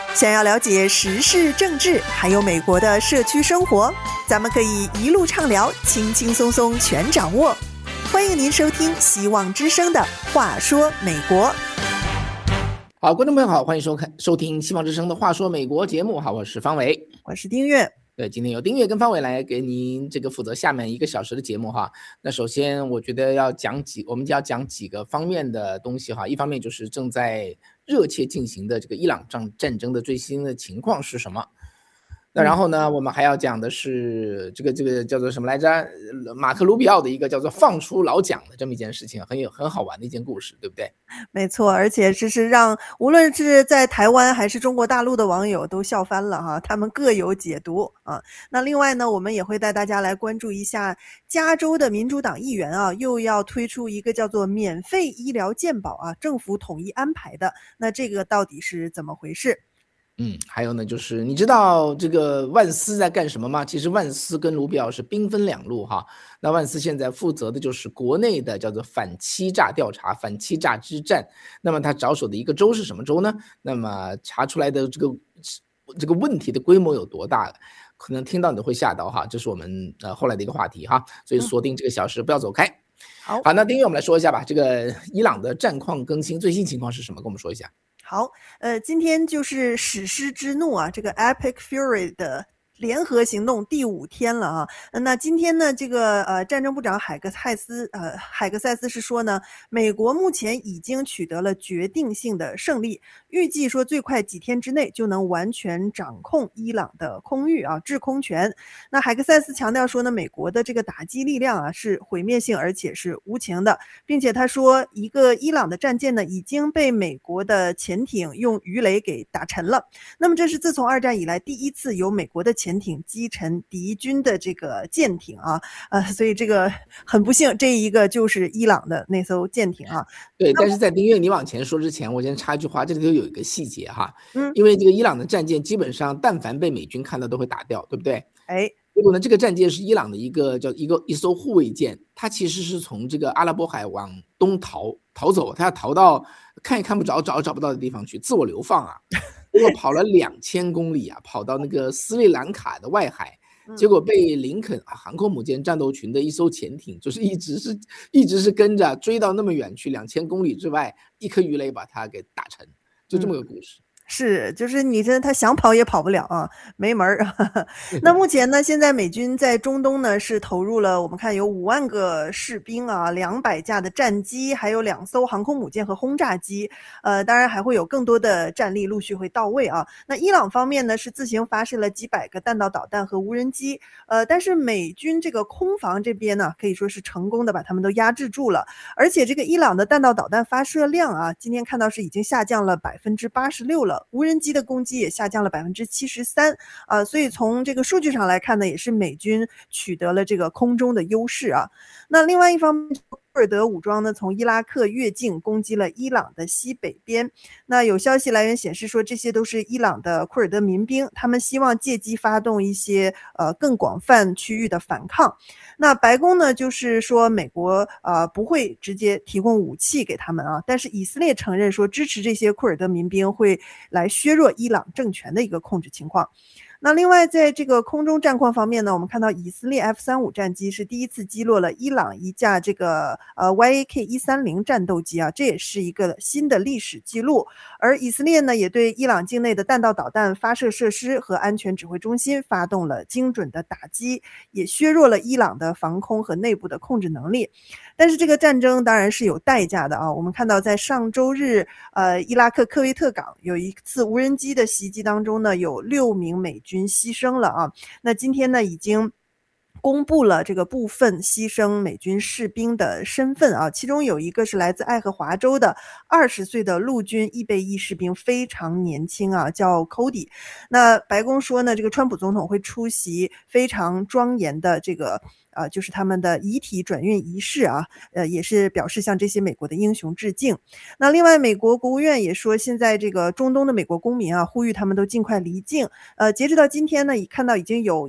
想要了解时事政治，还有美国的社区生活，咱们可以一路畅聊，轻轻松松全掌握。欢迎您收听希望之声的话说美国。 好，观众朋友好，欢迎收听希望之声的话说美国节目。好，我是方伟， 我是丁月。 对，今天由丁月跟方伟来给您这个负责下面1个小时的节目哈。那首先我觉得我们就要讲几个方面的东西哈。一方面就是正在热切进行的这个伊朗战争的最新的情况是什么。那然后呢，我们还要讲的是这个叫做什么来着？马克·卢比奥的一个叫做放出老蒋的这么一件事情，很好玩的一件故事，对不对？ 没错，而且这是让无论是在台湾还是中国大陆的网友都笑翻了哈，他们各有解读啊。那另外呢，我们也会带大家来关注一下加州的民主党议员啊，又要推出一个叫做免费医疗健保啊，政府统一安排的。那这个到底是怎么回事？ 还有呢，就是你知道这个万斯在干什么吗？其实万斯跟卢比奥是兵分两路哈。那万斯现在负责的就是国内的叫做反欺诈调查、反欺诈之战。那么他着手的一个州是什么州呢？那么查出来的这个问题的规模有多大？可能听到你都会吓到哈。这是我们后来的一个话题哈。所以锁定这个小时，不要走开。好，那丁月我们来说一下吧。这个伊朗的战况更新最新情况是什么？跟我们说一下。 好，今天就是史诗之怒啊，这个 Epic Fury 的联合行动第5天了啊。那今天呢，这个战争部长海格塞斯是说呢，美国目前已经取得了决定性的胜利，预计说最快几天之内就能完全掌控伊朗的空域啊，制空权。那海格塞斯强调说呢，美国的这个打击力量啊是毁灭性而且是无情的，并且他说一个伊朗的战舰呢已经被美国的潜艇用鱼雷给打沉了。那么这是自从2战以来第一次有美国的潜艇击沉敌军的这个舰艇啊，所以这个很不幸，这一个就是伊朗的那艘舰艇啊。 对，但是在丁月你往前说之前，我先插一句话，这里头有一个细节哈，因为这个伊朗的战舰基本上但凡被美军看到都会打掉，对不对？结果呢，这个战舰是伊朗的一艘护卫舰，它其实是从这个阿拉伯海往东逃走，它要逃到看也看不着、找不到的地方去，自我流放啊。结果跑了2000公里啊，跑到那个斯里兰卡的外海，结果被林肯航空母舰战斗群的一艘潜艇，就是一直是跟着追到那么远去2000公里之外，一颗鱼雷把它给打沉，就这么个故事。 是，就是你这他想跑也跑不了啊，没门儿。那目前呢，现在美军在中东呢是投入了，我们看有5万个士兵啊，200架的战机，还有2艘航空母舰和轰炸机，当然还会有更多的战力陆续会到位啊。那伊朗方面呢是自行发射了几百个弹道导弹和无人机，但是美军这个空防这边呢可以说是成功的把他们都压制住了，而且这个伊朗的弹道导弹发射量啊，今天看到是已经下降了86%了。无人机的攻击也下降了73%所以从这个数据上来看呢，也是美军取得了这个空中的优势啊。那另外一方面，库尔德武装呢从伊拉克越境攻击了伊朗的西北边。那有消息来源显示说，这些都是伊朗的库尔德民兵，他们希望借机发动一些更广泛区域的反抗。那白宫呢就是说美国不会直接提供武器给他们啊，但是以色列承认说支持这些库尔德民兵会来削弱伊朗政权的一个控制情况。那另外在这个空中战况方面呢，我们看到以色列 F-35 战机是第一次击落了伊朗一架这个YAK-130战斗机啊，这也是一个新的历史记录。而以色列呢也对伊朗境内的弹道导弹发射设施和安全指挥中心发动了精准的打击，也削弱了伊朗的防空和内部的控制能力。但是这个战争当然是有代价的啊！我们看到在上周日，伊拉克科威特港有一次无人机的袭击当中呢，有6名美军牺牲了啊。那今天呢，已经公布了这个部分牺牲美军士兵的身份啊，其中有一个是来自爱荷华州的20岁的陆军预备役士兵，非常年轻啊，叫 Cody。那白宫说呢，这个川普总统会出席非常庄严的这个就是他们的遗体转运仪式啊，也是表示向这些美国的英雄致敬。那另外美国国务院也说，现在这个中东的美国公民啊，呼吁他们都尽快离境。截止到今天呢，看到已经有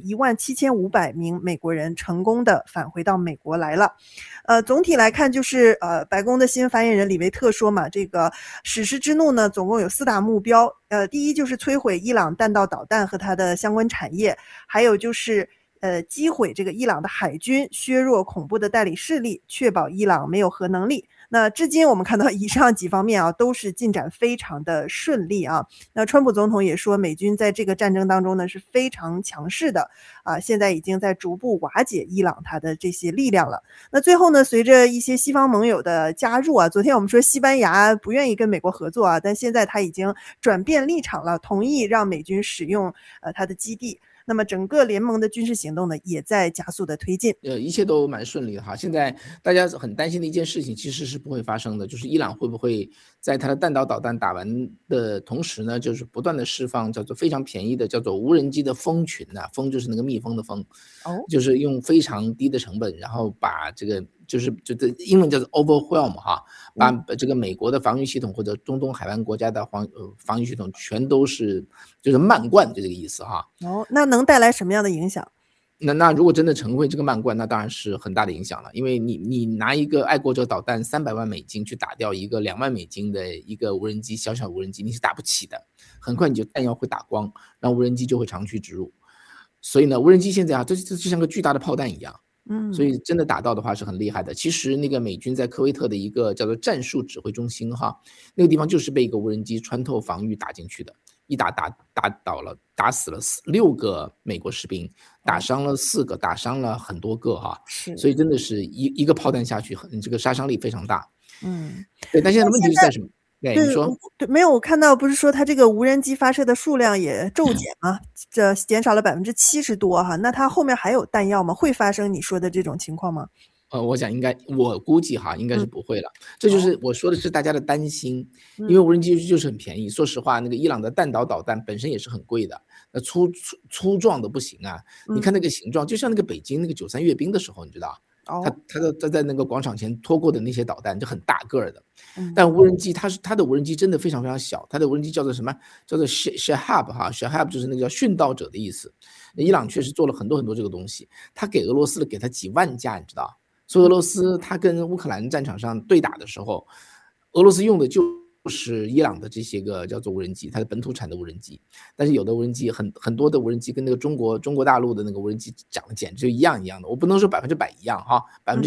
17500名美国人成功的返回到美国来了。总体来看就是白宫的新闻发言人里维特说嘛，这个史诗之怒呢总共有4大目标。第一就是摧毁伊朗弹道导弹和它的相关产业，还有就是击毁这个伊朗的海军，削弱恐怖的代理势力，确保伊朗没有核能力。那至今我们看到以上几方面啊，都是进展非常的顺利啊。那川普总统也说，美军在这个战争当中呢是非常强势的啊，现在已经在逐步瓦解伊朗它的这些力量了。那最后呢，随着一些西方盟友的加入啊，昨天我们说西班牙不愿意跟美国合作啊，但现在他已经转变立场了，同意让美军使用它的基地。那么整个联盟的军事行动呢，也在加速的推进。 一切都蛮顺利的哈。现在大家很担心的一件事情，其实是不会发生的，就是伊朗会不会在它的弹道导弹打完的同时呢，就是不断的释放叫做非常便宜的叫做无人机的蜂群啊，蜂就是那个蜜蜂的蜂，就是用非常低的成本，然后把这个就英文叫做 overwhelm 哈，把这个美国的防御系统或者中东海湾国家的防御系统全都是就是漫灌，就这个意思哈。 那能带来什么样的影响？ 那如果真的成为这个漫灌，那当然是很大的影响了，因为你拿一个爱国者导弹300万美金去打掉一个2万美金的一个无人机，小小无人机，你是打不起的，很快你就弹药会打光，然后无人机就会长驱直入。所以呢，无人机现在啊，这就像个巨大的炮弹一样。所以真的打到的话是很厉害的。其实那个美军在科威特的一个叫做战术指挥中心哈，那个地方就是被一个无人机穿透防御打进去的，一打倒了，打死了6个美国士兵，打伤了4个，打伤了很多个哈。所以真的是一个炮弹下去，这个杀伤力非常大。对，但现在的问题是在什么？对，你说。 对，没有，我看到不是说它这个无人机发射的数量也骤减吗？这减少了70%多哈，那它后面还有弹药吗？会发生你说的这种情况吗？ 我想我估计哈，应该是不会了。这就是我说的是大家的担心，因为无人机就是很便宜。说实话，那个伊朗的弹道导弹本身也是很贵的，那粗壮的不行啊。你看那个形状，就像那个北京那个93阅兵的时候，你知道。他在那个广场前拖过的那些导弹就很大个的，但无人机它的无人机真的非常非常小，它的无人机叫做什么？叫做 Shahab 哈 ，Shahab 就是那个叫殉道者的意思。伊朗确实做了很多很多这个东西，他给俄罗斯给他几万架，你知道？所以俄罗斯他跟乌克兰战场上对打的时候，俄罗斯用的就是伊朗的这些个叫做无人机，它的本土产的无人机，但是有的无人机很多的无人机跟那个中国大陆的那个无人机长得简直就一样的，我不能说100%一样哈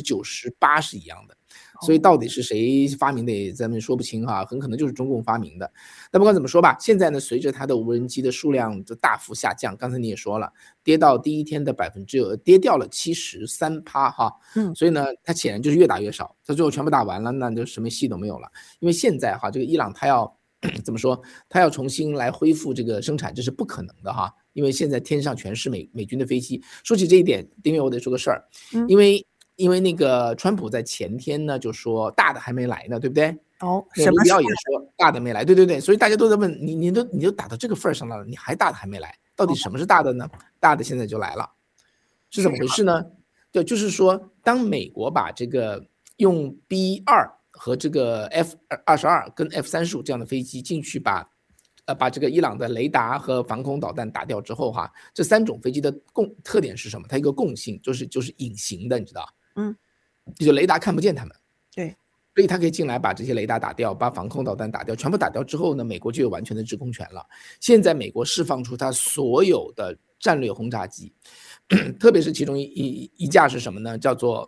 ，98%是一样的，所以到底是谁发明的咱们说不清哈，很可能就是中共发明的。但不管怎么说吧，现在呢，随着它的无人机的数量就大幅下降，刚才你也说了，跌到第一天的跌掉了73%哈，所以呢，它显然就是越打越少，它最后全部打完了，那就什么戏都没有了。因为现在哈，这个伊朗它要怎么说？它要重新来恢复这个生产，这是不可能的哈，因为现在天上全是美军的飞机。说起这一点，丁月我得说个事儿，因为那个川普在前天呢就说大的还没来呢，对不对？ 什么？ 卢比奥也说大的没来，对，所以大家都在问你都打到这个份儿上了，你还大的还没来，到底什么是大的呢？大的现在就来了，是怎么回事呢？对，就是说当美国把这个用 B2和这个 F-22跟 F-35这样的飞机进去把这个伊朗的雷达和防空导弹打掉之后哈，这3种飞机的特点是什么？它一个共性就是隐形的，你知道？就雷达看不见它们。 对， 所以它可以进来把这些雷达打掉，把防空导弹打掉，全部打掉之后呢，美国就有完全的制空权了。现在美国释放出它所有的战略轰炸机，特别是其中一架是什么呢？叫做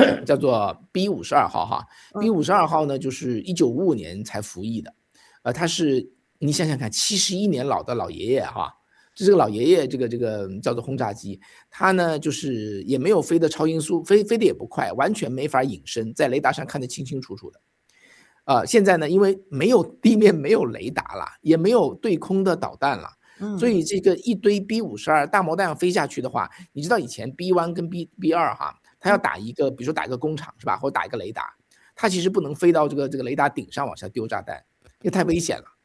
B52号哈，B52号呢就是1955年才服役的，它是你想想看，71年老的老爷爷哈。这个老爷爷这个叫做轰炸机，它呢就是也没有飞的超音速，飞的也不快，完全没法隐身，在雷达上看得清清楚楚的。现在呢，因为地面没有雷达了，也没有对空的导弹了，所以这个一堆 B52大毛弹飞下去的话，你知道以前 B1 跟 B2哈，它要打一个，比如说打一个工厂是吧，或者打一个雷达，它其实不能飞到这个雷达顶上往下丢炸弹。因为太危险了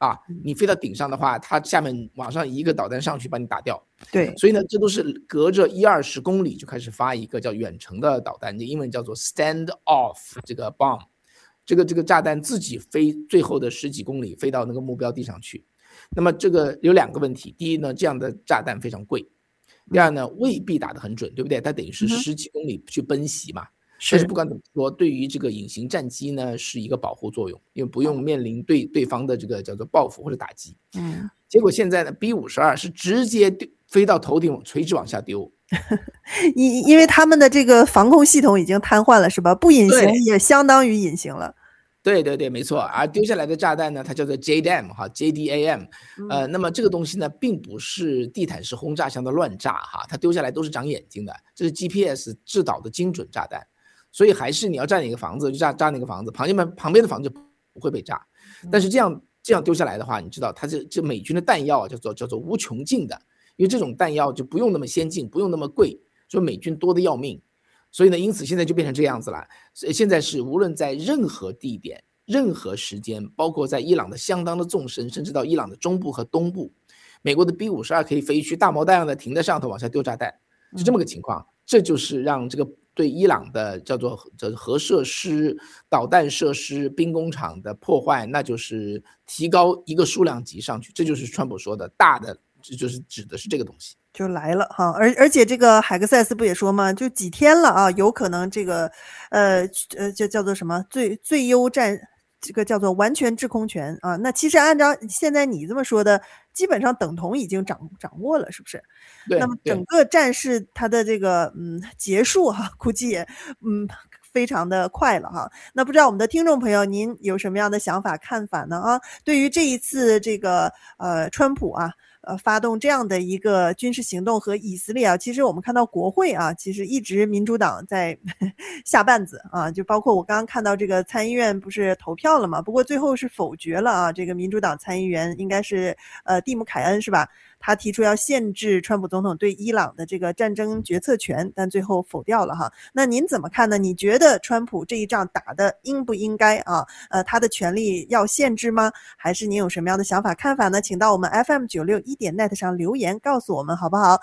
啊，你飞到顶上的话，它下面往上一个导弹上去把你打掉。 对， 所以呢，这都是隔着10-20公里就开始发一个叫远程的导弹，英文叫做 stand off 这个 bomb， 这个炸弹自己飞最后的10几公里飞到那个目标地上去。那么这个有2个问题，第一呢，这样的炸弹非常贵，第二呢，未必打得很准，对不对？它等于是10几公里去奔袭嘛。但是不管怎么说，对于这个隐形战机呢，是一个保护作用，因为不用面临对方的这个叫做报复或者打击。结果现在呢 ，B-52是直接飞到头顶垂直往下丢， 因为他们的这个防空系统已经瘫痪了，是吧？不隐形也相当于隐形了。 对对对，没错。而丢下来的炸弹呢，它叫做 JDAM 哈 ，JDAM。那么这个东西呢，并不是地毯式轰炸像的乱炸哈，它丢下来都是长眼睛的，这是 GPS 制导的精准炸弹。所以还是你要炸哪个房子就炸那个房子，旁边的房子不会被炸。但是这样丢下来的话，你知道它这美军的弹药叫做无穷尽的，因为这种弹药就不用那么先进，不用那么贵，所以美军多的要命。所以呢，因此现在就变成这样子了。现在是无论在任何地点、任何时间，包括在伊朗的相当的纵深，甚至到伊朗的中部和东部，美国的 B-52可以飞去大毛大样的停在上头往下丢炸弹，是这么个情况。这就是让这个对伊朗的叫做核设施、导弹设施、兵工厂的破坏，那就是提高一个数量级上去。这就是川普说的大的，就是指的是这个东西。 就来了哈，而且这个海克塞斯不也说吗？就几天了啊，有可能这个就叫做什么最优战，这个叫做完全制空权啊。那其实按照现在你这么说的，基本上等同已经掌握了，是不是？ 对。 那么整个战事它的这个结束哈，估计也非常的快了哈。那不知道我们的听众朋友您有什么样的想法看法呢？啊，对于这一次这个川普啊。发动这样的一个军事行动和以色列啊，其实我们看到国会啊，其实一直民主党在下绊子啊，就包括我刚刚看到这个参议院不是投票了嘛，不过最后是否决了啊，这个民主党参议员应该是蒂姆·凯恩是吧？他提出要限制川普总统对伊朗的这个战争决策权，但最后否掉了哈。那您怎么看呢？你觉得川普这一仗打的应不应该啊？他的权利要限制吗？还是您有什么样的想法看法呢？请到我们 FM961.net 上留言告诉我们好不好？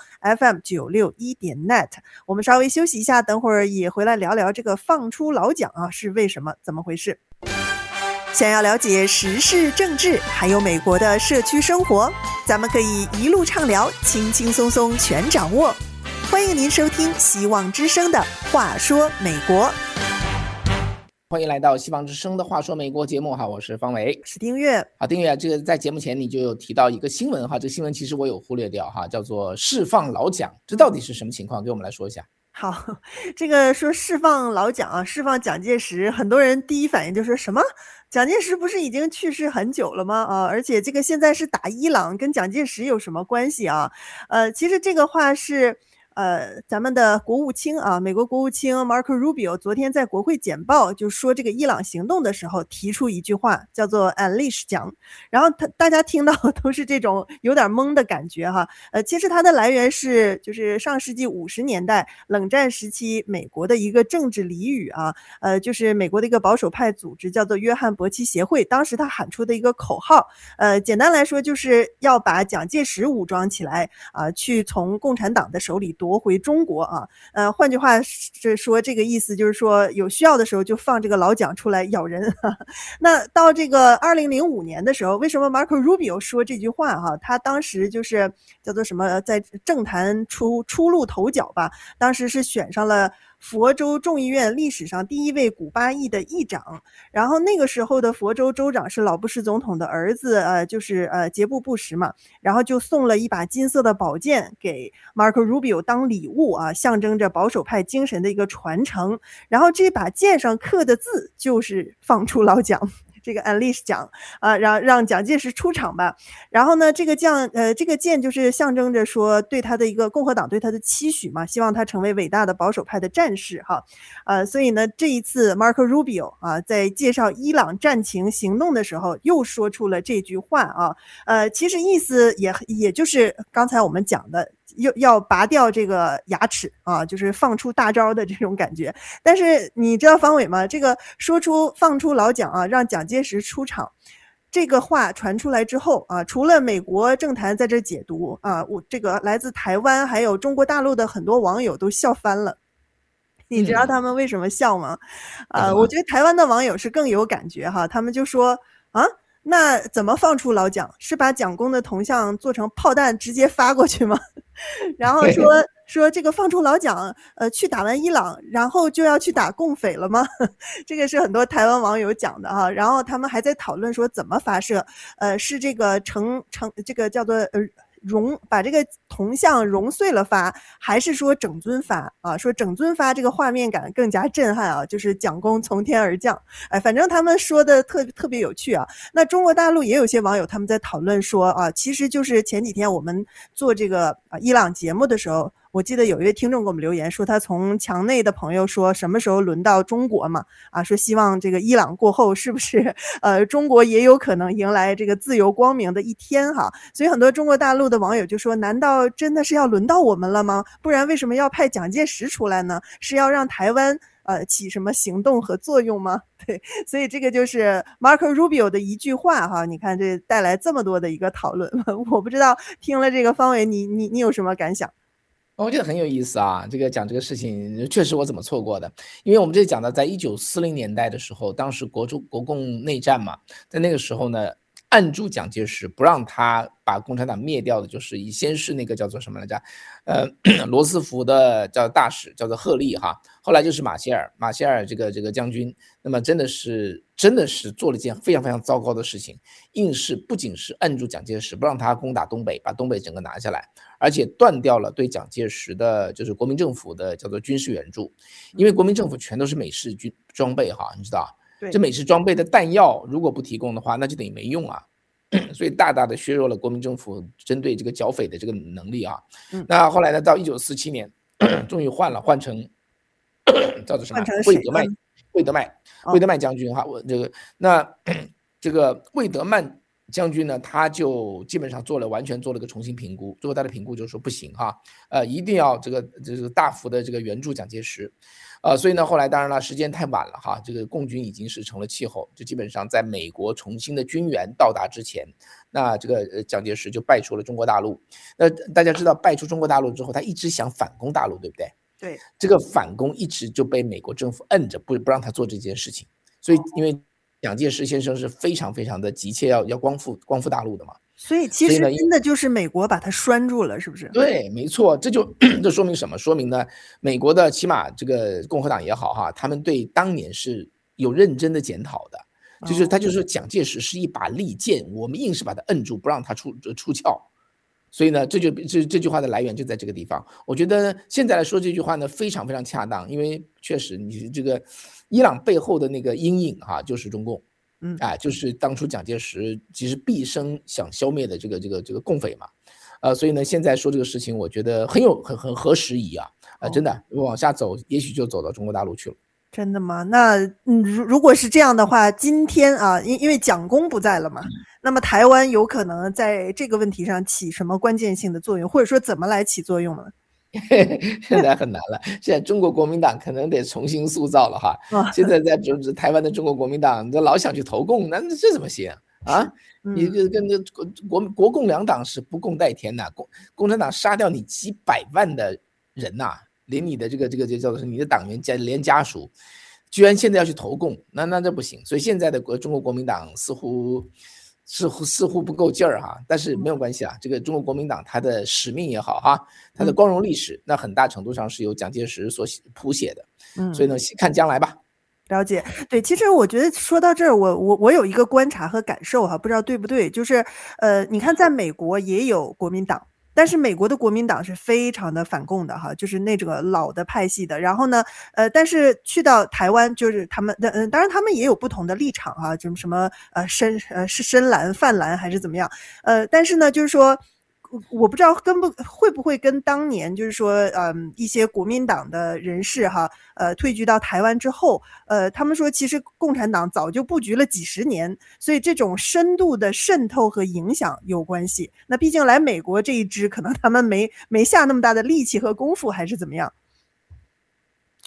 FM961.net。 我们稍微休息一下，等会儿也回来聊聊这个放出老蒋啊是为什么，怎么回事？想要了解时事政治还有美国的社区生活，咱们可以一路畅聊，轻轻松松全掌握。欢迎您收听希望之声的话说美国。 欢迎来到希望之声的话说美国节目哈，我是方伟， 是丁月。 好，丁月，这个在节目前你就有提到一个新闻哈，这个新闻其实我有忽略掉哈，叫做释放老蒋，这到底是什么情况？给我们来说一下。 好，这个说释放老蒋啊，释放蒋介石，很多人第一反应就是什么？蒋介石不是已经去世很久了吗？啊，而且这个现在是打伊朗，跟蒋介石有什么关系啊？其实这个话是咱们的国务卿啊，美国国务卿 Marco Rubio 昨天在国会简报就说这个伊朗行动的时候提出一句话叫做 Unleash 蒋，然后大家听到都是这种有点懵的感觉哈。其实它的来源是就是上世纪50年代冷战时期美国的一个政治俚语啊，就是美国的一个保守派组织叫做约翰伯奇协会，当时他喊出的一个口号，简单来说就是要把蒋介石武装起来啊，去从共产党的手里夺回中国啊，换句话是说，这个意思就是说，有需要的时候就放这个老蒋出来咬人。那到这个2005年的时候，为什么 Marco Rubio 说这句话哈？他当时就是叫做什么，在政坛出露头角吧，当时是选上了佛州众议院历史上第一位古巴裔的议长，然后那个时候的佛州州长是老布什总统的儿子，就是杰布·布什嘛，然后就送了一把金色的宝剑给 Marco Rubio 当礼物啊，象征着保守派精神的一个传承。然后这把剑上刻的字就是放出老蒋。这个 Unleash 蒋啊，让蒋介石出场吧。然后呢，这个剑就是象征着说对他的一个共和党对他的期许嘛，希望他成为伟大的保守派的战士哈。所以呢，这一次 Marco Rubio 啊，在介绍伊朗战情行动的时候，又说出了这句话啊。其实意思也就是刚才我们讲的。要拔掉这个牙齿啊，就是放出大招的这种感觉。但是你知道方伟吗？这个放出老蒋啊，让蒋介石出场， 这个话传出来之后啊，除了美国政坛在这解读啊，我这个来自台湾还有中国大陆的很多网友都笑翻了。你知道他们为什么笑吗？我觉得台湾的网友是更有感觉哈，他们就说啊，那怎么放出老蒋？是把蒋公的铜像做成炮弹直接发过去吗？然后说这个放出老蒋，去打完伊朗，然后就要去打共匪了吗？这个是很多台湾网友讲的哈。然后他们还在讨论说怎么发射，是这个这个叫做把这个铜像熔碎了发，还是说整尊发啊？说整尊发这个画面感更加震撼啊，就是蒋公从天而降。哎，反正他们说的特别有趣啊。那中国大陆也有些网友他们在讨论说啊，其实就是前几天我们做这个伊朗节目的时候，我记得有一位听众给我们留言说，他从墙内的朋友说什么时候轮到中国嘛？啊，说希望这个伊朗过后是不是中国也有可能迎来这个自由光明的一天哈？所以很多中国大陆的网友就说，难道真的是要轮到我们了吗？不然为什么要派蒋介石出来呢？是要让台湾起什么行动和作用吗？对，所以这个就是 Marco Rubio 的一句话哈，你看这带来这么多的一个讨论，我不知道听了这个方伟你有什么感想？ 我觉得很有意思啊，这个讲这个事情确实我怎么错过的？因为我们这讲到在1940年代的时候，当时国共内战嘛，在那个时候呢，按住蒋介石不让他把共产党灭掉的，就是先是那个叫做什么来着？罗斯福的叫大使叫做赫利哈，后来就是马歇尔这个将军，那么真的是做了一件非常非常糟糕的事情，硬是不仅是按住蒋介石不让他攻打东北，把东北整个拿下来，而且断掉了对蒋介石的就是国民政府的叫做军事援助，因为国民政府全都是美式装备哈，你知道，这美式装备的弹药如果不提供的话，那就等于没用啊。所以大大的削弱了国民政府针对这个剿匪的这个能力啊。那后来呢，到1947年，终于换成叫做什么魏德迈将军哈。我这个魏德曼将军呢，他就基本上完全做了个重新评估，最后他的评估就是说不行哈，一定要这个大幅的这个援助蒋介石。所以呢，后来当然了，时间太晚了哈，这个共军已经是成了气候，就基本上在美国重新的军援到达之前，那这个蒋介石就败出了中国大陆。那大家知道，败出中国大陆之后，他一直想反攻大陆，对不对？ 对， 这个反攻一直就被美国政府摁着，不让他做这件事情。所以，因为蒋介石先生是非常非常的急切要光复大陆的嘛。 所以其实真的就是美国把他拴住了，是不是？ 对，没错，这说明什么？说明呢，美国的起码这个共和党也好哈，他们对当年是有认真的检讨的，就是他就是说蒋介石是一把利剑，我们硬是把他摁住，不让他出鞘。所以呢，这句话的来源就在这个地方。我觉得现在来说这句话呢，非常非常恰当，因为确实你这个伊朗背后的那个阴影哈，就是中共。就是当初蒋介石其实毕生想消灭的这个共匪嘛，所以呢，现在说这个事情，我觉得很合时宜啊，真的往下走，也许就走到中国大陆去了。 真的吗？那如果是这样的话，今天啊，因为蒋公不在了嘛，那么台湾有可能在这个问题上起什么关键性的作用，或者说怎么来起作用呢？ 现在很难了，现在中国国民党可能得重新塑造了哈。现在在台湾的中国国民党，都老想去投共，那这怎么行啊？你跟这国共两党是不共戴天呐，共产党杀掉你几百万的人呐，连你的这个叫做你的党员连家属，居然现在要去投共，那这不行。所以现在的中国国民党似乎不够劲儿哈，但是没有关系啊。这个中国国民党它的使命也好哈，它的光荣历史，那很大程度上是由蒋介石所谱写的。所以呢，看将来吧。 了解，对，其实我觉得说到这儿，我有一个观察和感受哈，不知道对不对，就是你看，在美国也有国民党。但是美国的国民党是非常的反共的哈，就是那种老的派系的。然后呢，但是去到台湾，就是他们当然他们也有不同的立场哈，就是什么是深蓝、泛蓝还是怎么样，但是呢，就是说。我不知道会不会跟当年就是说一些国民党的人士哈退居到台湾之后他们说其实共产党早就布局了几十年，所以这种深度的渗透和影响有关系。那毕竟来美国这一支可能他们没下那么大的力气和功夫还是怎么样。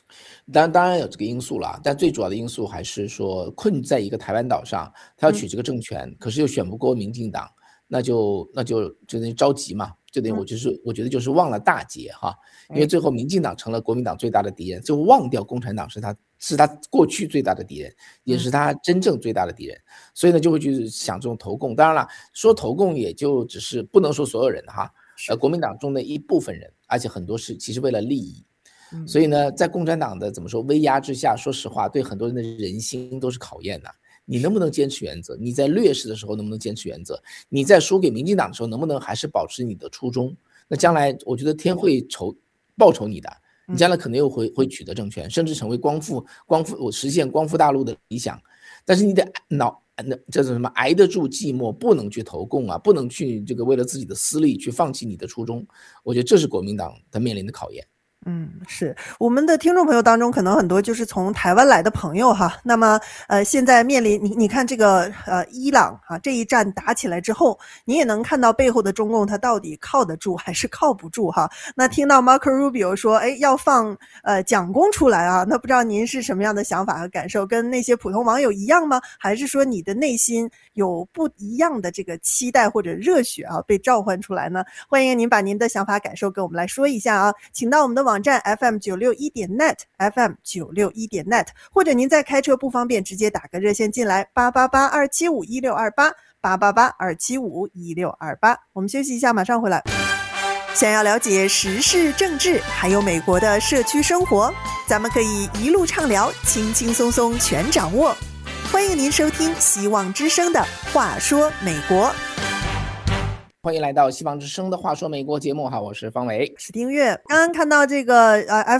当然有这个因素了，但最主要的因素还是说困在一个台湾岛上，他要取这个政权，可是又选不过民进党，那就着急嘛，这点我觉得就是忘了大节哈，因为最后民进党成了国民党最大的敌人，就忘掉共产党是他过去最大的敌人，也是他真正最大的敌人，所以呢就会去想这种投共。当然了，说投共也就只是不能说所有人哈，国民党中的一部分人，而且很多是其实为了利益。所以呢，在共产党的怎么说威压之下，说实话，对很多人的人心都是考验的。你能不能坚持原则？你在劣势的时候能不能坚持原则？你在输给民进党的时候能不能还是保持你的初衷？那将来我觉得天会报酬你的，你将来可能又会取得政权，甚至成为实现光复大陆的理想。但是你得这是什么？挨得住寂寞，不能去投共啊，不能去这个为了自己的私利去放弃你的初衷。我觉得这是国民党他面临的考验。 是我们的听众朋友当中可能很多就是从台湾来的朋友哈，那么现在面临你看这个伊朗啊这一战打起来之后，你也能看到背后的中共它到底靠得住还是靠不住哈。那听到 Marco Rubio 说要放蒋公出来啊，那不知道您是什么样的想法和感受，跟那些普通网友一样吗？还是说你的内心有不一样的这个期待或者热血啊被召唤出来呢？欢迎您把您的想法感受跟我们来说一下啊，请到我们的网站 FM961.net FM961.net， 或者您在开车不方便直接打个热线进来888-275-1628 888-275-1628。我们休息一下马上回来。想要了解时事政治还有美国的社区生活，咱们可以一路畅聊，轻轻松松全掌握。欢迎您收听希望之声的话说美国。 欢迎来到西方之声的话说美国节目哈，我是方伟， 是丁月。刚刚看到这个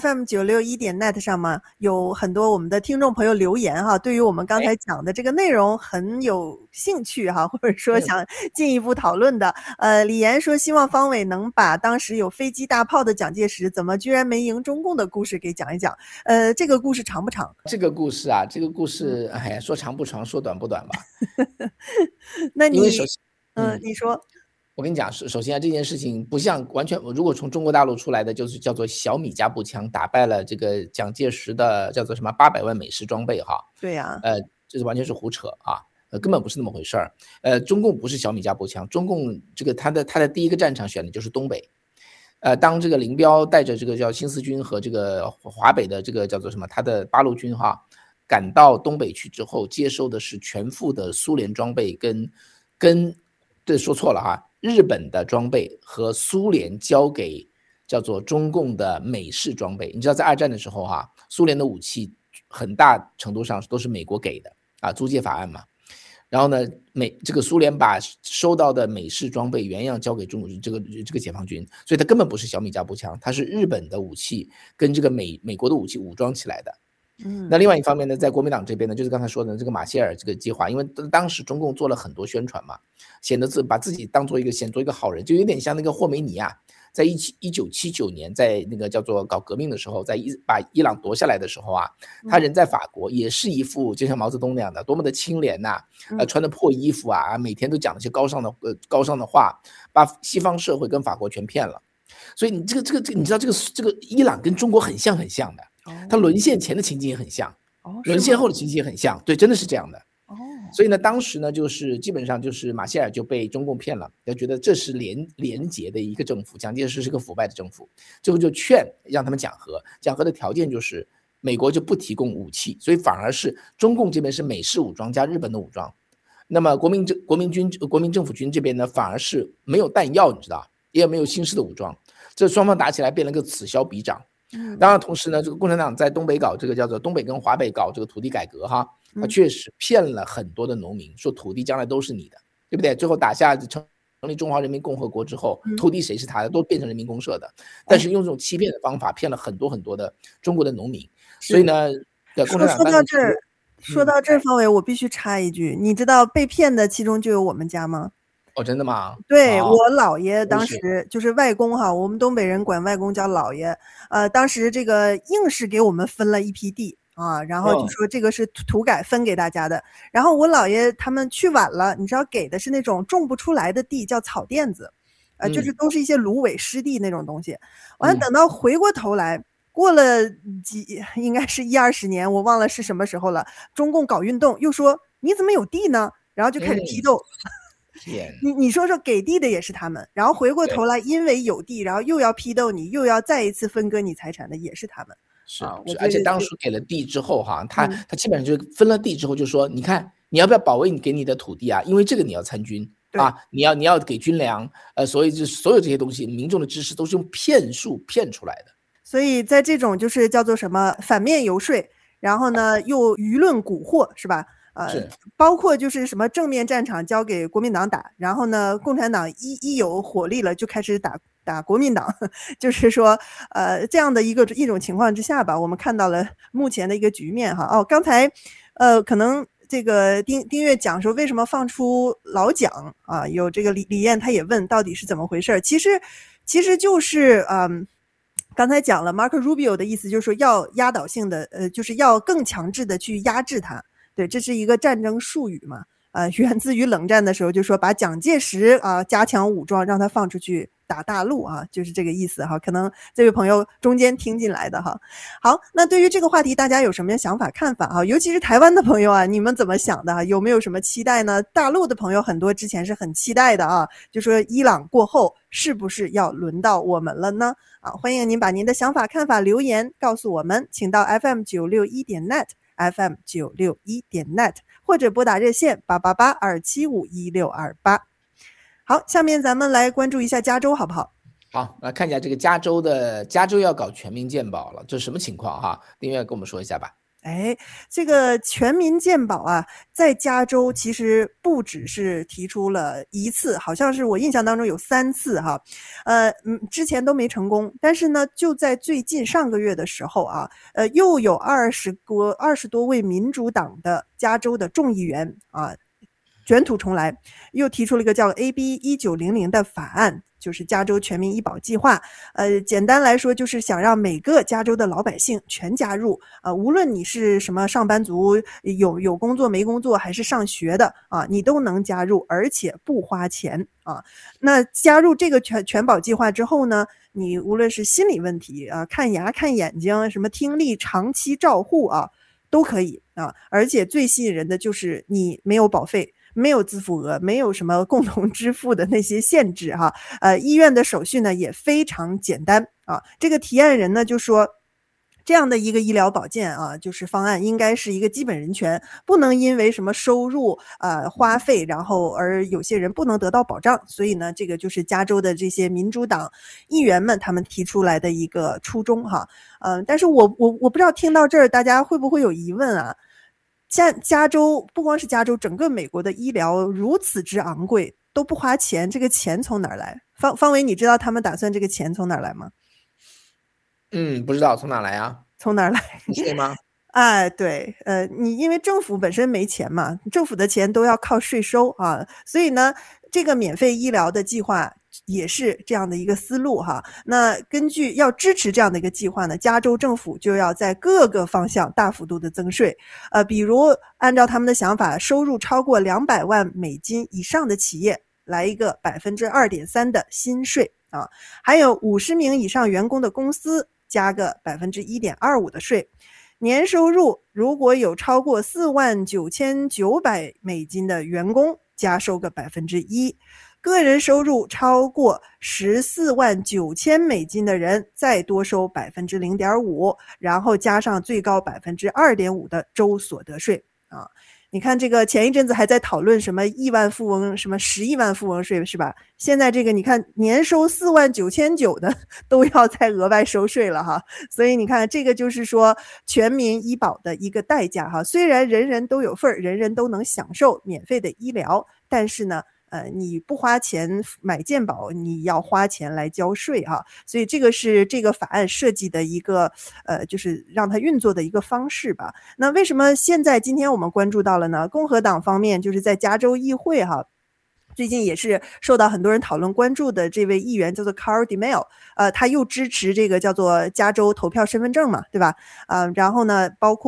FM961.net 上嘛，有很多我们的听众朋友留言哈，对于我们刚才讲的这个内容很有兴趣哈，或者说想进一步讨论的。李岩说希望方伟能把当时有飞机大炮的蒋介石怎么居然没赢中共的故事给讲一讲。这个故事长不长？ 这个故事哎呀，说长不长，说短不短吧。 那你因为首先你说。 我跟你讲，首先这件事情不像完全，如果从中国大陆出来的，就是叫做小米加步枪打败了这个蒋介石的叫做什么800万美式装备哈。 对呀。 这是完全是胡扯啊，根本不是那么回事儿。中共不是小米加步枪，中共这个他的第一个战场选的就是东北。当这个林彪带着这个叫新四军和这个华北的这个叫做什么他的八路军哈，赶到东北去之后，接收的是全副的苏联装备对，说错了哈。日本的装备和苏联交给叫做中共的美式装备。你知道在二战的时候哈，苏联的武器很大程度上都是美国给的啊，租借法案嘛。然后呢，这个苏联把收到的美式装备原样交给中国这个解放军，所以它根本不是小米加步枪，它是日本的武器跟这个美国的武器武装起来的。那另外一方面呢，在国民党这边呢，就是刚才说的这个马歇尔这个计划，因为当时中共做了很多宣传嘛，把自己当做显做一个好人，就有点像那个霍梅尼啊，在1979年在那个叫做搞革命的时候，把伊朗夺下来的时候啊，他人在法国也是一副就像毛泽东那样的多么的清廉呐，穿的破衣服啊，每天都讲那些高尚的话，把西方社会跟法国全骗了。所以你这个你知道这个伊朗跟中国很像的。他沦陷前的情景也很像，沦陷后的情景也很像，对，真的是这样的。所以呢，当时呢，就是基本上就是马歇尔就被中共骗了，他觉得这是廉洁的一个政府，蒋介石是个腐败的政府，最后就劝让他们讲和，讲和的条件就是美国就不提供武器，所以反而是中共这边是美式武装加日本的武装，那么国民政府军这边呢，反而是没有弹药，你知道，也没有新式的武装，这双方打起来变了个此消彼长。当然同时呢，这个共产党在东北搞这个叫做东北跟华北搞这个土地改革哈，他确实骗了很多的农民，说土地将来都是你的，对不对？最后打下成立中华人民共和国之后，土地谁是他的都变成人民公社的，但是用这种欺骗的方法骗了很多的中国的农民。所以呢，共产党说到这儿方伟，我必须插一句，你知道被骗的其中就有我们家吗？ 真的吗？ 对，我姥爷当时就是外公哈，我们东北人管外公叫姥爷，当时这个硬是给我们分了一批地啊，然后就说这个是土改分给大家的，然后我姥爷他们去晚了，你知道给的是那种种不出来的地，叫草甸子，就是都是一些芦苇湿地那种东西，完了等到回过头来， 过了应该是10-20年，我忘了是什么时候了，中共搞运动又说你怎么有地呢？然后就开始批斗。你说说给地的也是他们，然后回过头来因为有地，然后又要批斗你，又要再一次分割你财产的也是他们。 是，而且当初给了地之后哈，他基本上就分了地之后就说，你看你要不要保卫你给你的土地啊？因为这个你要参军啊，你要给军粮，所以就所有这些东西，民众的知识都是用骗术骗出来的。 所以在这种就是叫做什么反面游说，然后呢又舆论蛊惑，是吧？包括就是什么正面战场交给国民党打，然后呢共产党一有火力了就开始打国民党，就是说这样的一种情况之下吧，我们看到了目前的一个局面哈。刚才可能这个丁月讲说为什么放出老蒋啊，有这个李艳他也问到底是怎么回事，其实就是刚才讲了 Marco Rubio 的意思就是说要压倒性的就是要更强制的去压制他。对，这是一个战争术语嘛，源自于冷战的时候，就说把蒋介石加强武装，让他放出去打大陆啊，就是这个意思哈。可能这位朋友中间听进来的哈。好，那对于这个话题，大家有什么想法看法啊？尤其是台湾的朋友啊，你们怎么想的？有没有什么期待呢？大陆的朋友很多之前是很期待的啊，就说伊朗过后是不是要轮到我们了呢？欢迎您把您的想法看法留言告诉我们，请到 FM961.net。FM961.net 或者拨打热线888-275-1628。好，下面咱们来关注一下加州好不好？ 好，来看一下这个加州要搞全民健保了，这是什么情况哈？丁月跟我们说一下吧。 这个全民健保啊，在加州其实不只是提出了一次，好像是我印象当中有3次哈，之前都没成功。但是呢，就在最近上个月的时候啊，又有20多位民主党的加州的众议员啊，卷土重来，又提出了一个叫 AB1900 的法案。就是加州全民医保计划，简单来说就是想让每个加州的老百姓全加入，无论你是什么上班族，有工作没工作，还是上学的啊，你都能加入，而且不花钱啊。那加入这个全保计划之后呢，你无论是心理问题啊，看牙、看眼睛，什么听力长期照护啊，都可以啊。而且最吸引人的就是你没有保费。没有自付额，没有什么共同支付的那些限制哈，医院的手续呢也非常简单啊。这个提案人呢就说，这样的一个医疗保健啊，就是方案应该是一个基本人权，不能因为什么收入花费，然后而有些人不能得到保障。所以呢，这个就是加州的这些民主党议员们他们提出来的一个初衷哈。但是我不知道听到这儿大家会不会有疑问啊？加州不光是加州，整个美国的医疗如此之昂贵，都不花钱，这个钱从哪儿来？方伟，你知道他们打算这个钱从哪儿来吗？ 不知道从哪儿来啊？ 从哪儿来？ 税吗？ 对，你因为政府本身没钱嘛，政府的钱都要靠税收啊，所以呢，这个免费医疗的计划也是这样的一个思路哈。那根据要支持这样的一个计划呢，加州政府就要在各个方向大幅度的增税。比如按照他们的想法，收入超过200万美金以上的企业来一个2.3%的新税啊，还有50名以上员工的公司加个1.25%的税。年收入如果有超过49900美金的员工，加收个1%。个人收入超过149000美金的人再多收0.5%，然后加上最高2.5%的州所得税啊。你看这个前一阵子还在讨论什么亿万富翁，什么10亿万富翁税是吧？现在这个你看年收49900的都要再额外收税了哈。所以你看这个就是说全民医保的一个代价哈。虽然人人都有份，人人都能享受免费的医疗，但是呢你不花钱买健保，你要花钱来交税哈。所以这个是这个法案设计的一个就是让它运作的一个方式吧。那为什么现在今天我们关注到了呢？共和党方面就是在加州议会哈，最近也是受到很多人讨论关注的这位议员叫做 Carl DeMaio， 他又支持这个叫做加州投票身份证嘛，对吧？然后呢包括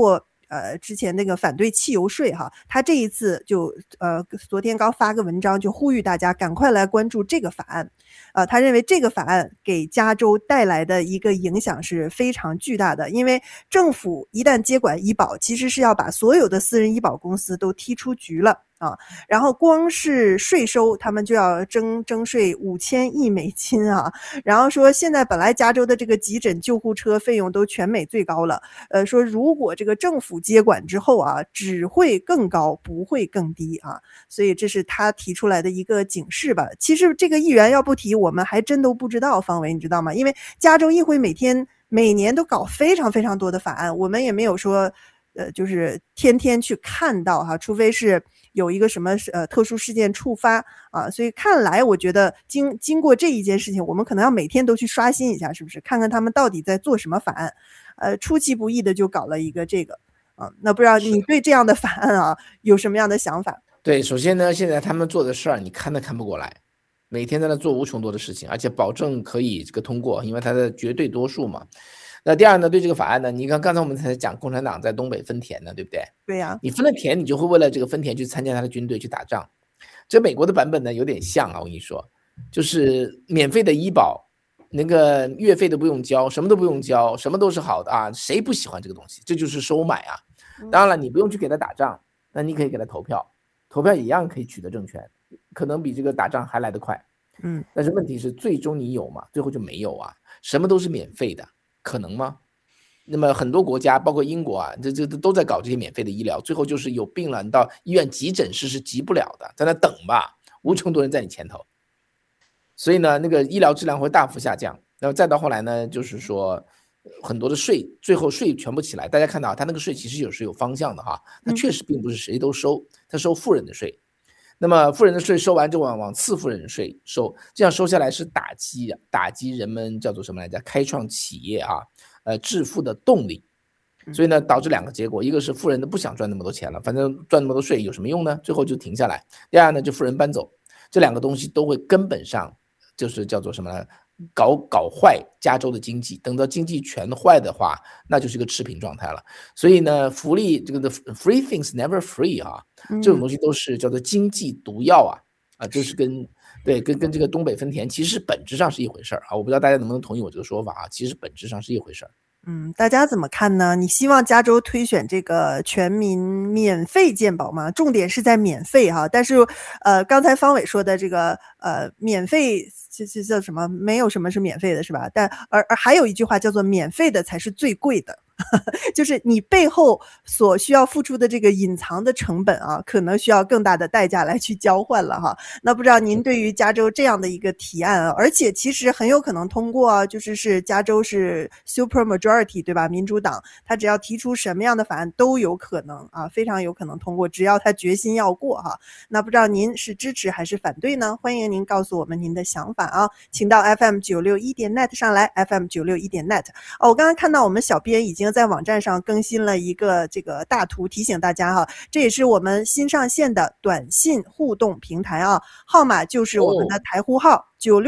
之前那个反对汽油税哈，他这一次就昨天刚发个文章，就呼吁大家赶快来关注这个法案。他认为这个法案给加州带来的一个影响是非常巨大的，因为政府一旦接管医保，其实是要把所有的私人医保公司都踢出局了啊。然后光是税收，他们就要征税5000亿美金啊。然后说现在本来加州的这个急诊救护车费用都全美最高了，说如果这个政府接管之后啊，只会更高，不会更低啊。所以这是他提出来的一个警示吧。其实这个议员要不提，我们还真都不知道，方伟你知道吗？因为加州议会每年都搞非常非常多的法案，我们也没有说就是天天去看到哈，除非是有一个什么特殊事件触发啊。所以看来我觉得经过这一件事情，我们可能要每天都去刷新一下，是不是？看看他们到底在做什么法案。出其不意的就搞了一个这个啊。那不知道你对这样的法案啊有什么样的想法？ 对，首先呢，现在他们做的事儿你看都看不过来，每天在那做无穷多的事情，而且保证可以这个通过，因为它的绝对多数嘛。那第二呢，对这个法案呢，你刚才我们才讲共产党在东北分田呢，对不对？ 对呀， 你分了田，你就会为了这个分田去参加他的军队去打仗。这美国的版本呢有点像啊，我跟你说，就是免费的医保，那个月费都不用交，什么都不用交，什么都是好的啊，谁不喜欢这个东西？这就是收买啊。当然了，你不用去给他打仗，那你可以给他投票，投票一样可以取得政权，可能比这个打仗还来得快。但是问题是最终你有吗？最后就没有啊，什么都是免费的，可能吗？那么很多国家包括英国啊，这都在搞这些免费的医疗，最后就是有病了，你到医院急诊室是急不了的，在那等吧，无穷多人在你前头，所以呢那个医疗质量会大幅下降。然后再到后来呢，就是说很多的税，最后税全部起来，大家看到他那个税其实是有方向的哈，他确实并不是谁都收，他收富人的税，那么富人的税收完就往次富人的税收，这样收下来是打击人们叫做什么来着？开创企业啊，致富的动力。所以呢，导致两个结果，一个是富人不想赚那么多钱了，反正赚那么多税有什么用呢？最后就停下来。第二呢，就富人搬走，这两个东西都会根本上就是叫做什么呢？搞坏加州的经济，等到经济全坏的话，那就是一个持平状态了。所以呢，福利这个 free things never free 啊，这种东西都是叫做经济毒药啊，就是跟这个东北分田其实本质上是一回事啊。我不知道大家能不能同意我这个说法啊，其实本质上是一回事。 大家怎么看呢？你希望加州推选这个全民免费健保吗？重点是在免费哈，但是刚才方伟说的这个免费这叫什么？没有什么是免费的，是吧？但而还有一句话叫做免费的才是最贵的。就是你背后所需要付出的这个隐藏的成本啊，可能需要更大的代价来去交换了哈。那不知道您对于加州这样的一个提案啊，而且其实很有可能通过啊，是加州是 super majority 对吧？民主党他只要提出什么样的法案都有可能啊，非常有可能通过，只要他决心要过哈。那不知道您是支持还是反对呢？欢迎您告诉我们您的想法啊，请到 FM961.net 上来 FM961.net。我刚刚看到我们小编已经在网站上更新了一个这个大图，提醒大家哈，这也是我们新上线的短信互动平台啊，号码就是我们的台呼号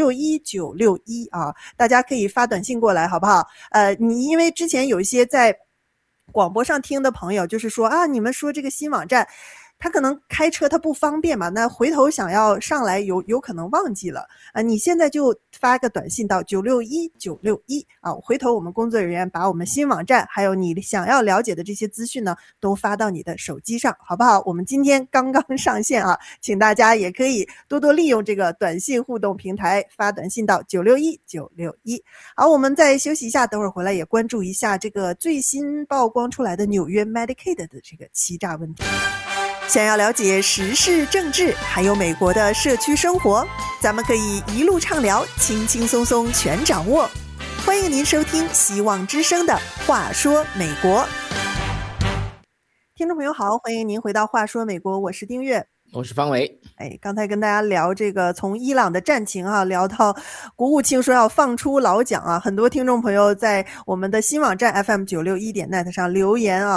961961啊，大家可以发短信过来好不好？你因为之前有一些在广播上听的朋友就是说啊，你们说这个新网站他可能开车他不方便嘛，那回头想要上来有可能忘记了你现在就发个短信到961961啊，回头我们工作人员把我们新网站还有你想要了解的这些资讯呢都发到你的手机上，好不好？我们今天刚刚上线啊，请大家也可以多多利用这个短信互动平台发短信到961961。好，我们再休息一下，等会儿回来也关注一下这个最新曝光出来的纽约 Medicaid 的这个欺诈问题。想要了解时事政治还有美国的社区生活，咱们可以一路畅聊，轻轻松松全掌握。欢迎您收听希望之声的话说美国。听众朋友好，欢迎您回到话说美国，我是丁月， 我是方维。 刚才跟大家聊这个从伊朗的战情啊，聊到国务卿说要放出老蒋啊，很多听众朋友在我们的新网站 FM961.net 上留言啊，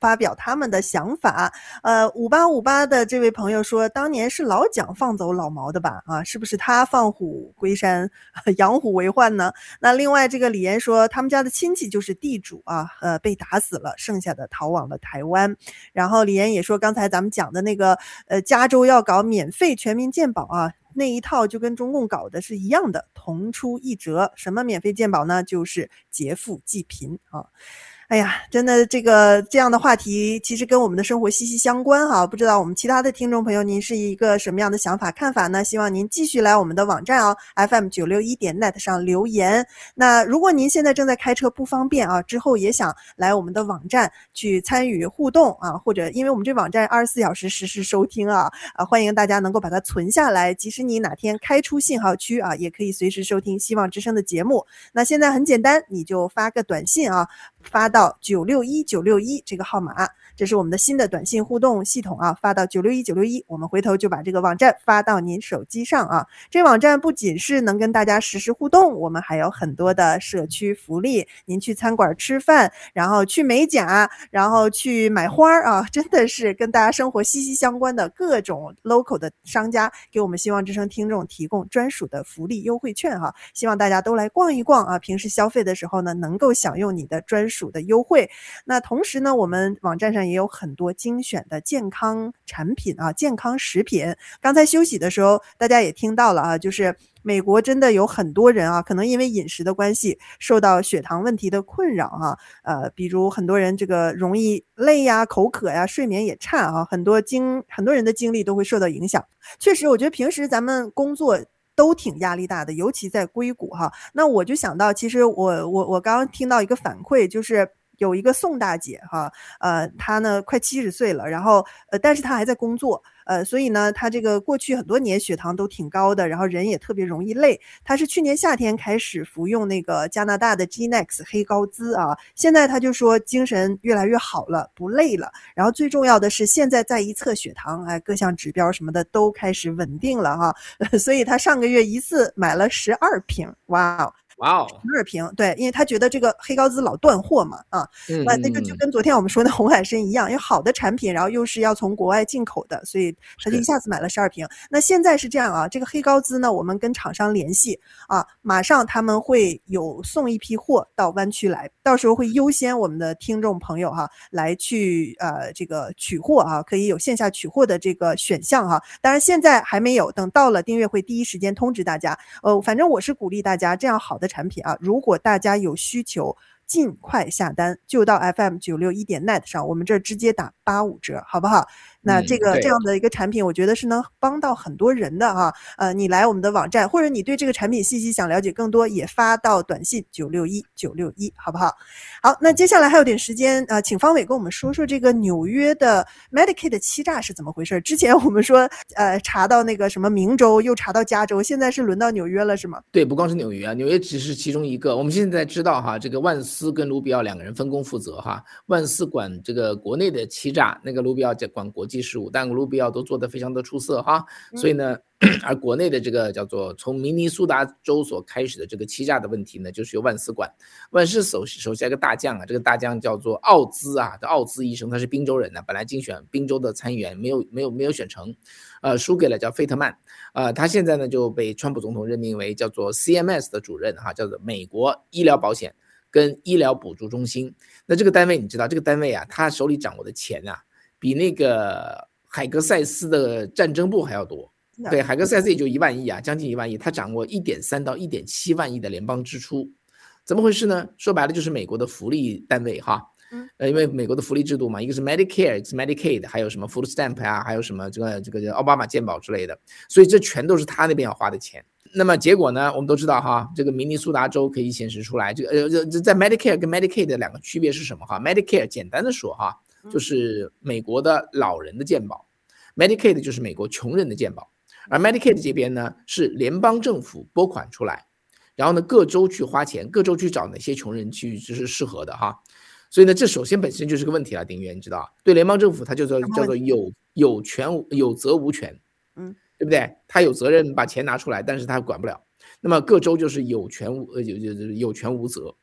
发表他们的想法。5858的这位朋友说，当年是老蒋放走老毛的吧？啊，是不是他放虎归山，养虎为患呢？那另外这个李岩说，他们家的亲戚就是地主啊，被打死了，剩下的逃往了台湾。然后李岩也说，刚才咱们讲的那个加州要搞免费全民健保啊，那一套就跟中共搞的是一样的，同出一辙。什么免费健保呢？就是劫富济贫啊。哎呀，真的这样的话题其实跟我们的生活息息相关哈，不知道我们其他的听众朋友您是一个什么样的想法看法呢？希望您继续来我们的网站啊 FM961.net 上留言。那如果您现在正在开车不方便啊，之后也想来我们的网站去参与互动啊，或者因为我们这网站24小时实时收听啊，欢迎大家能够把它存下来，即使你哪天开出信号区啊，也可以随时收听希望之声的节目。那现在很简单，你就发个短信啊，发到961961这个号码，这是我们的新的短信互动系统啊，发到961961，我们回头就把这个网站发到您手机上啊。这网站不仅是能跟大家实时互动，我们还有很多的社区福利，您去餐馆吃饭，然后去美甲，然后去买花啊，真的是跟大家生活息息相关的各种 local 的商家给我们希望之声听众提供专属的福利优惠券哈，希望大家都来逛一逛啊，平时消费的时候呢，能够享用你的专属的优惠。那同时呢，我们网站上也有很多精选的健康产品啊，健康食品。刚才休息的时候大家也听到了啊，就是美国真的有很多人啊，可能因为饮食的关系受到血糖问题的困扰啊，比如很多人这个容易累呀、口渴呀、睡眠也差啊，很多人的精力都会受到影响。确实我觉得平时咱们工作都挺压力大的，尤其在硅谷哈。那我就想到，其实我刚刚听到一个反馈，就是有一个宋大姐哈，她呢快70岁了，然后但是她还在工作，所以呢，她这个过去很多年血糖都挺高的，然后人也特别容易累。她是去年夏天开始服用那个加拿大的 Genex 黑高兹啊，现在她就说精神越来越好了，不累了。然后最重要的是，现在再一测血糖，各项指标什么的都开始稳定了哈，所以她上个月一次买了12瓶，哇，12瓶，对，因为他觉得这个黑高兹老断货嘛，那这个就跟昨天我们说的红海参一样，有好的产品，然后又是要从国外进口的，所以他就一下子买了12瓶。那现在是这样啊，这个黑高兹呢，我们跟厂商联系啊，马上他们会有送一批货到湾区来，到时候会优先我们的听众朋友哈来去这个取货啊，可以有线下取货的这个选项哈。当然现在还没有，等到了订阅会第一时间通知大家。反正我是鼓励大家这样好的产品啊，如果大家有需求，尽快下单，就到 FM961.net 上，我们这直接打85折，好不好？那这样的一个产品，我觉得是能帮到很多人的哈。你来我们的网站，或者你对这个产品信息想了解更多，也发到短信961961，好不好？好，那接下来还有点时间，请方伟跟我们说说这个纽约的 Medicaid 的欺诈是怎么回事？之前我们说查到那个什么明州，又查到加州，现在是轮到纽约了是吗？ 对，不光是纽约啊，纽约只是其中一个。我们现在知道哈，这个万斯跟卢比奥两个人分工负责哈，万斯管这个国内的欺诈，那个卢比奥管国际事务，但卢比奥都做得非常的出色哈，所以呢，而国内的这个叫做从明尼苏达州所开始的这个欺诈的问题呢，就是由万斯管。万斯手下一个大将啊，这个大将叫做奥兹啊，这奥兹医生，他是宾州人呢，本来竞选宾州的参议员，没有选成，输给了叫费特曼，他现在呢就被川普总统任命为叫做 CMS 的主任哈，叫做美国医疗保险跟医疗补助中心。那这个单位你知道，这个单位啊，他手里掌握的钱啊，比那个海格塞斯的战争部还要多。对，海格塞斯也就1万亿啊，将近1万亿，他掌握1.3到1.7万亿的联邦支出，怎么回事呢？说白了就是美国的福利单位哈，因为美国的福利制度嘛，一个是 Medicare， 一个是 Medicaid， 还有什么 Food Stamp 啊，还有什么这个奥巴马健保之类的，所以这全都是他那边要花的钱。那么结果呢，我们都知道哈，这个明尼苏达州可以显示出来，这个在 Medicare 跟 Medicaid 的两个区别是什么哈 ？Medicare 简单的说哈，就是美国的老人的健保 ，Medicaid 就是美国穷人的健保。而 Medicaid 这边呢是联邦政府拨款出来，然后呢各州去花钱，各州去找哪些穷人去就是适合的哈，所以呢这首先本身就是个问题了，丁月你知道，对联邦政府它叫做有权有责无权，对不对？他有责任把钱拿出来，但是他管不了。那么各州就是有权无责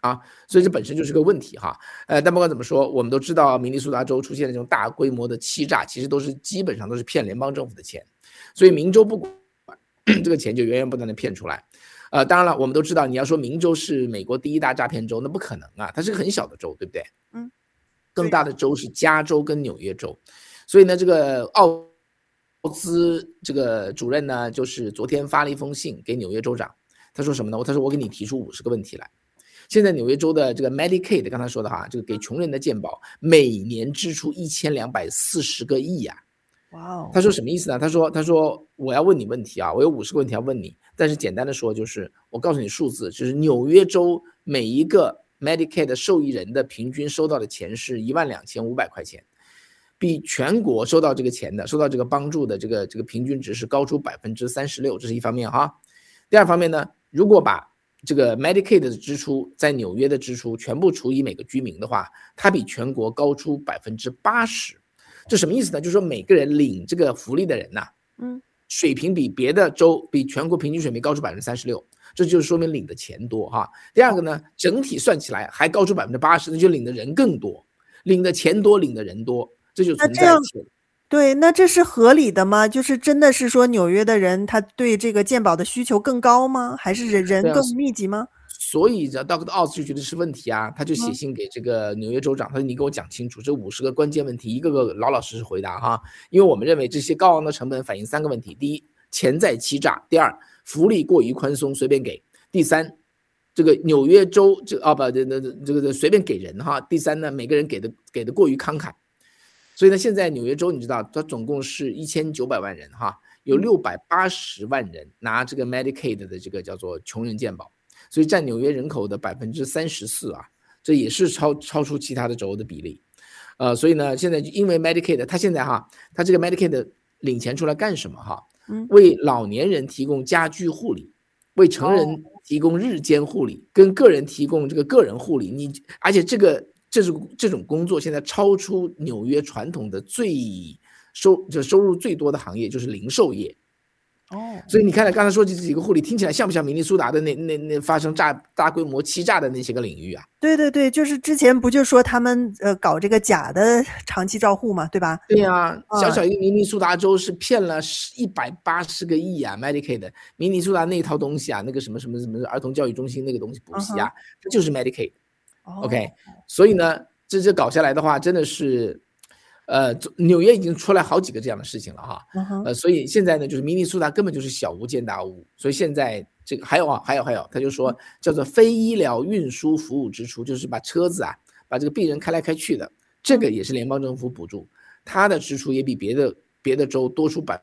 啊，所以这本身就是个问题哈。但不管怎么说，我们都知道明尼苏达州出现的这种大规模的欺诈，其实基本上都是骗联邦政府的钱，所以明州不管这个钱就源源不断的骗出来。当然了，我们都知道，你要说明州是美国第一大诈骗州，那不可能啊，它是个很小的州，对不对？更大的州是加州跟纽约州，所以呢，这个奥兹这个主任呢，就是昨天发了一封信给纽约州长，他说什么呢？他说我给你提出50个问题来。现在纽约州的这个 Medicaid 刚才说的哈，这个给穷人的健保每年支出1240个亿啊。 哇， 他说什么意思呢？他说我要问你问题啊，我有50个问题要问你，但是简单的说就是我告诉你数字，就是纽约州每一个 Medicaid 的受益人的平均收到的钱是12500块钱，比全国收到这个钱的、收到这个帮助的这个平均值是高出36%，这是一方面哈。第二方面呢，如果把这个 Medicaid 的支出在纽约的支出全部除以每个居民的话，它比全国高出80%。这什么意思呢？就是说每个人领这个福利的人呐，水平比别的州比全国平均水平高出36%，这就是说明领的钱多哈。第二个呢，整体算起来还高出80%，那就领的人更多，领的钱多，领的人多，这就存在钱。 对，那这是合理的吗？就是真的是说纽约的人他对这个健保的需求更高吗？还是人更密集吗？ 所以Dr. Oz 就觉得是问题啊，他就写信给这个纽约州长，他说你给我讲清楚这50个关键问题，一个个老老实实回答哈。因为我们认为这些高昂的成本反映3个问题：第一，潜在欺诈；第二，福利过于宽松，随便给；第三，这个纽约州这个随便给人哈；第三呢，每个人给的过于慷慨。所以呢，现在纽约州你知道，它总共是1900万人哈，有680万人拿这个 Medicaid 的这个叫做穷人健保。所以占纽约人口的34%啊，这也是超出其他的州的比例，所以呢，现在因为 Medicaid， 他现在哈，他这个 Medicaid 领钱出来干什么哈？为老年人提供家居护理，为成人提供日间护理，跟个人提供这个个人护理。而且这种工作现在超出纽约传统的收入最多的行业就是零售业。所以你看刚才说这几个护理听起来像不像明尼苏达的那发生大规模欺诈的那些个领域啊？ 对对对，就是之前不就说他们搞这个假的长期照护嘛，对吧？ 对啊，小小一个明尼苏达州是骗了180个亿啊 Medicaid。明尼苏达那套东西啊，那个什么儿童教育中心那个东西补习啊，这就是 Medicaid。OK， 所以呢，这搞下来的话，真的是。纽约已经出来好几个这样的事情了哈，所以现在呢，就是明尼苏达根本就是小巫见大巫，所以现在这个还有，他就说叫做非医疗运输服务支出，就是把车子啊，把这个病人开来开去的，这个也是联邦政府补助，它的支出也比别的州多出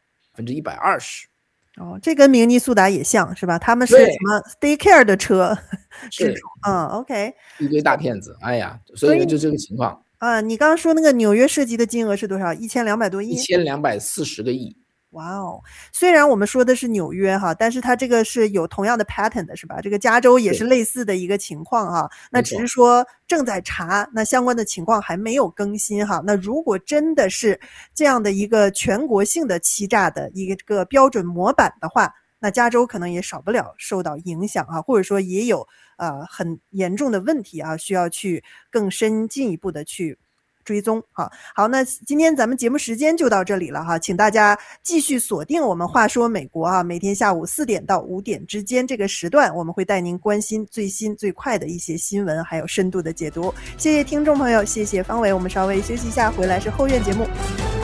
120%。 这跟明尼苏达也像是吧？他们是什么 stay care 的车支出？OK， 一堆大骗子，哎呀，所以就这个情况。 你刚刚说那个纽约涉及的金额是多少？1200多亿 ？1240个亿。 哇哦！虽然我们说的是纽约哈，但是它这个是有同样的 pattern 的是吧？这个加州也是类似的一个情况哈。那只是说正在查，那相关的情况还没有更新哈。那如果真的是这样的一个全国性的欺诈的一个标准模板的话，那加州可能也少不了受到影响啊，或者说也有很严重的问题啊，需要去更进一步的去追踪。好，那今天咱们节目时间就到这里了哈，请大家继续锁定我们话说美国啊，每天下午4点到5点之间这个时段，我们会带您关心最新最快的一些新闻，还有深度的解读。谢谢听众朋友，谢谢方伟，我们稍微休息一下，回来是后院节目。